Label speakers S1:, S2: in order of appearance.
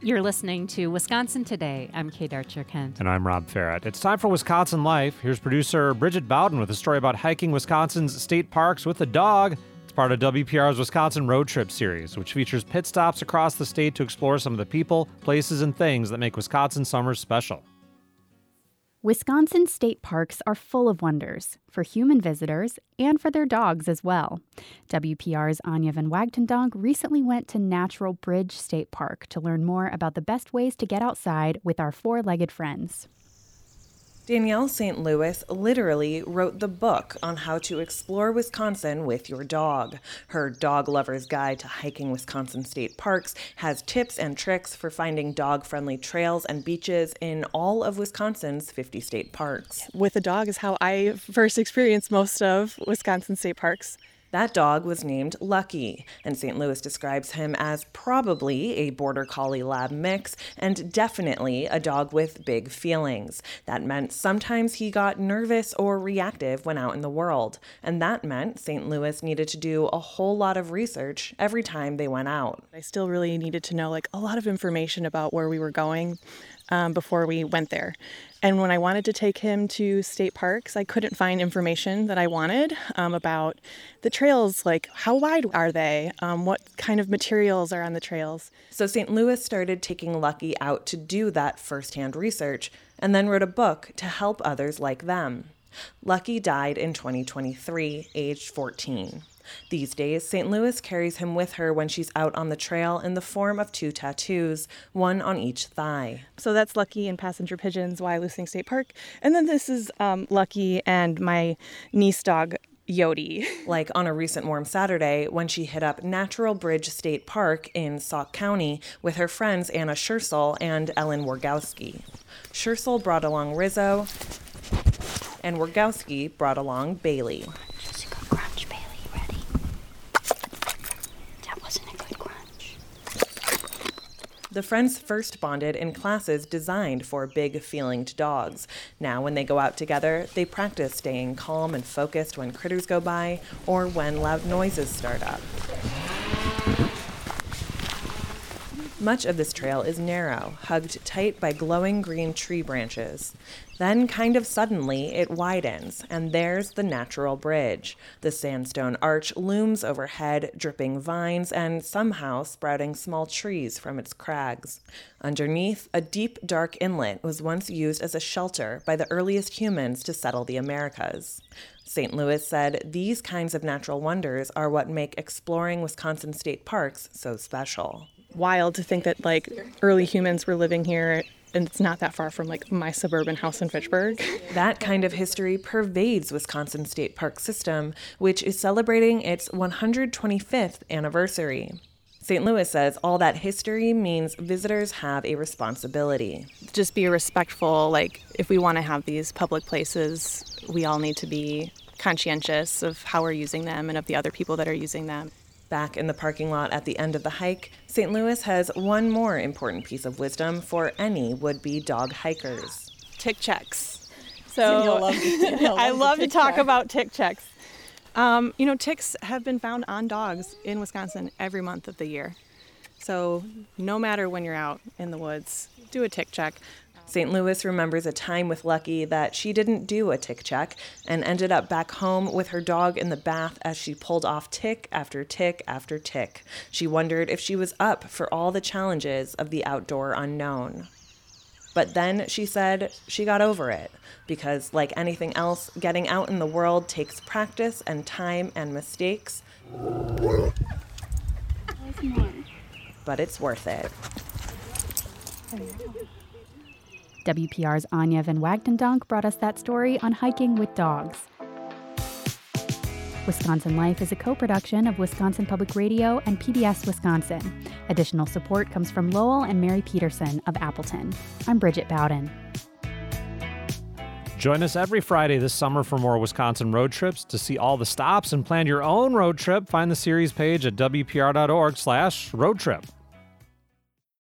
S1: You're listening to Wisconsin Today. I'm Kate Archer-Kent.
S2: And I'm Rob Farrett. It's time for Wisconsin Life. Here's producer Bridget Bowden with a story about hiking Wisconsin's state parks with a dog. It's part of WPR's Wisconsin Road Trip series, which features pit stops across the state to explore some of the people, places, and things that make Wisconsin summers special.
S3: Wisconsin state parks are full of wonders for human visitors and for their dogs as well. WPR's Anya Van Wagtendonk recently went to Natural Bridge State Park to learn more about the best ways to get outside with our four-legged friends.
S4: Danielle St. Louis literally wrote the book on how to explore Wisconsin with your dog. Her Dog Lover's Guide to Hiking Wisconsin State Parks has tips and tricks for finding dog-friendly trails and beaches in all of Wisconsin's 50 state parks.
S5: With a dog is how I first experienced most of Wisconsin state parks.
S4: That dog was named Lucky, and St. Louis describes him as probably a Border Collie Lab mix and definitely a dog with big feelings. That meant sometimes he got nervous or reactive when out in the world, and that meant St. Louis needed to do a whole lot of research every time they went out.
S5: I still really needed to know a lot of information about where we were going before we went there. And when I wanted to take him to state parks, I couldn't find information that I wanted about the trails, like how wide are they, what kind of materials are on the trails.
S4: So St. Louis started taking Lucky out to do that firsthand research and then wrote a book to help others like them. Lucky died in 2023, aged 14. These days, St. Louis carries him with her when she's out on the trail in the form of 2 tattoos, one on each thigh.
S5: So that's Lucky and Passenger Pigeons, Wyalusing State Park. And then this is Lucky and my niece dog, Yodi.
S4: Like on a recent warm Saturday when she hit up Natural Bridge State Park in Sauk County with her friends Anna Schursel and Ellen Wargowski. Schursel brought along Rizzo, and Wargowski brought along Bailey. The friends first bonded in classes designed for big-feelinged dogs. Now, when they go out together, they practice staying calm and focused when critters go by or when loud noises start up. Much of this trail is narrow, hugged tight by glowing green tree branches. Then, kind of suddenly, it widens, and there's the Natural Bridge. The sandstone arch looms overhead, dripping vines and somehow sprouting small trees from its crags. Underneath, a deep, dark inlet was once used as a shelter by the earliest humans to settle the Americas. St. Louis said these kinds of natural wonders are what make exploring Wisconsin state parks so special.
S5: Wild to think that early humans were living here, and it's not that far from my suburban house in Fitchburg.
S4: That kind of history pervades Wisconsin State Park System, which is celebrating its 125th anniversary. St. Louis says all that history means visitors have a responsibility.
S5: Just be respectful. If we want to have these public places, we all need to be conscientious of how we're using them and of the other people that are using them.
S4: Back in the parking lot at the end of the hike, St. Louis has one more important piece of wisdom for any would-be dog hikers.
S5: Tick checks. So I love to talk about tick checks. Ticks have been found on dogs in Wisconsin every month of the year. So no matter when you're out in the woods, do a tick check.
S4: St. Louis remembers a time with Lucky that she didn't do a tick check and ended up back home with her dog in the bath as she pulled off tick after tick after tick. She wondered if she was up for all the challenges of the outdoor unknown. But then, she said, she got over it, because like anything else, getting out in the world takes practice and time and mistakes. But it's worth it.
S3: WPR's Anya Van Wagtendonk brought us that story on hiking with dogs. Wisconsin Life is a co-production of Wisconsin Public Radio and PBS Wisconsin. Additional support comes from Lowell and Mary Peterson of Appleton. I'm Bridget Bowden.
S2: Join us every Friday this summer for more Wisconsin road trips. To see all the stops and plan your own road trip, find the series page at wpr.org/roadtrip.